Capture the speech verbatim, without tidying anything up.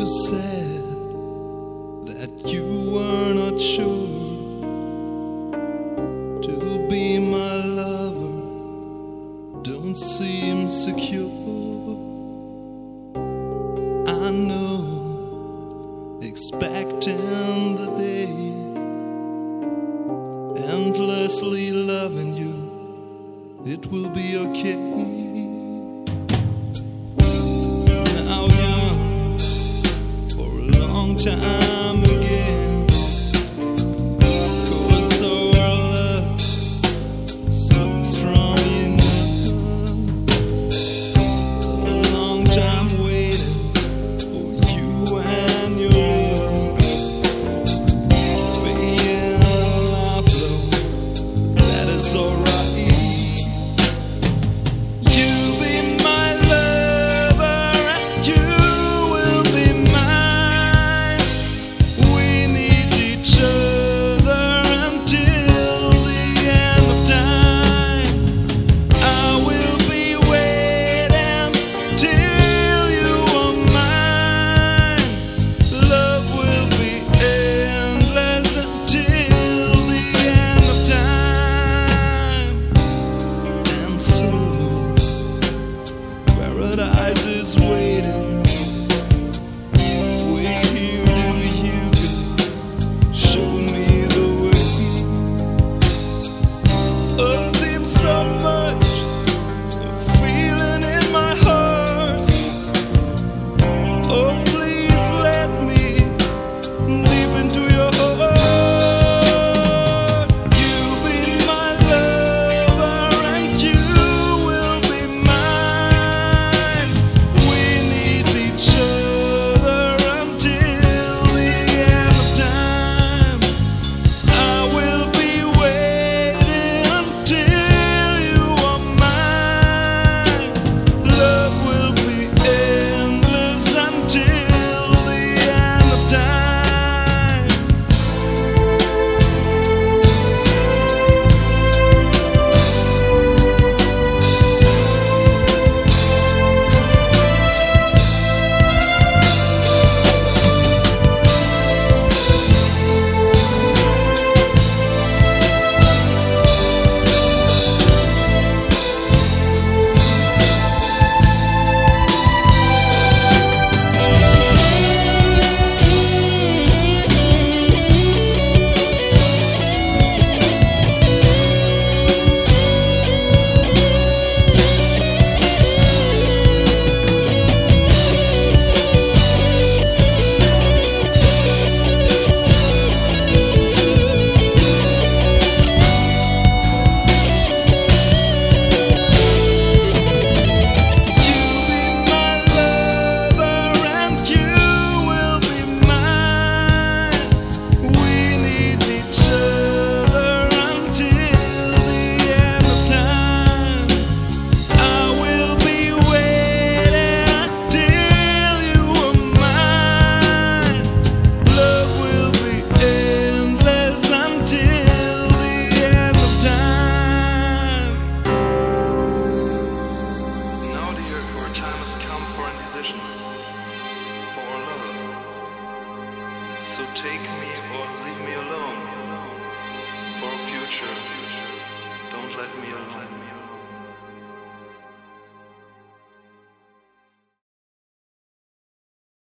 said that you were not sure to be my lover, don't seem secure. I know, expecting the day, endlessly loving you, it will be okay. Now young for a long time again, 'cause our love starts from you now. A long time waiting for you and your love, paying life low, that is alright. Paradise is waiting. Wait here till you can show me the way. A theme so much, a feeling in my heart. Oh, please let me leap into your heart. So take me or leave me alone. For a future, don't let me alone.